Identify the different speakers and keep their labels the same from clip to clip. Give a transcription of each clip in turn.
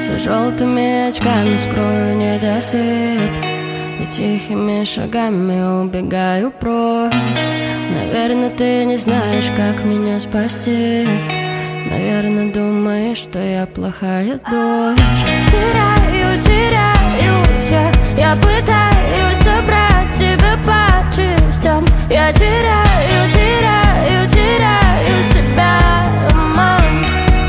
Speaker 1: За желтыми очками скрою недосып и тихими шагами убегаю прочь. Наверное, ты не знаешь, как меня спасти. Наверное, думаешь, что я плохая дочь. Теряюсь я пытаюсь собрать себя по частям. Я теряю себя, мам.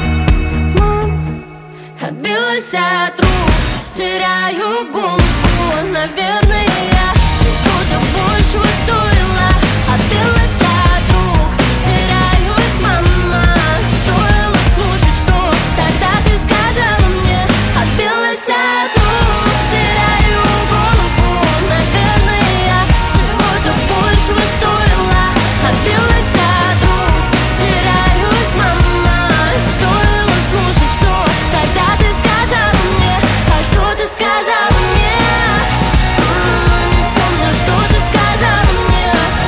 Speaker 1: Отбилась от рук, теряю голову. Наверное, я чего-то большего стоила. Отбилась от рук, теряюсь, мама. Стоило слушать, что тогда ты сказала мне. Отбилась от рук, теряю голову. Наверное, я чего-то большего стоила. Отбилась от рук, теряюсь, мама. Стоило слушать, что тогда ты сказала мне. А что ты сказала мне? Не помню, что ты сказала мне.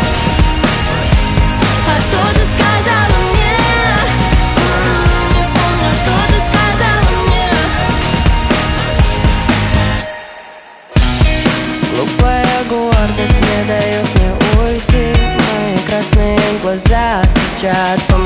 Speaker 1: А что ты сказала мне? Не помню, что ты сказала мне. Глупая гордость не дает мне уйти. Мои красные глаза кричат по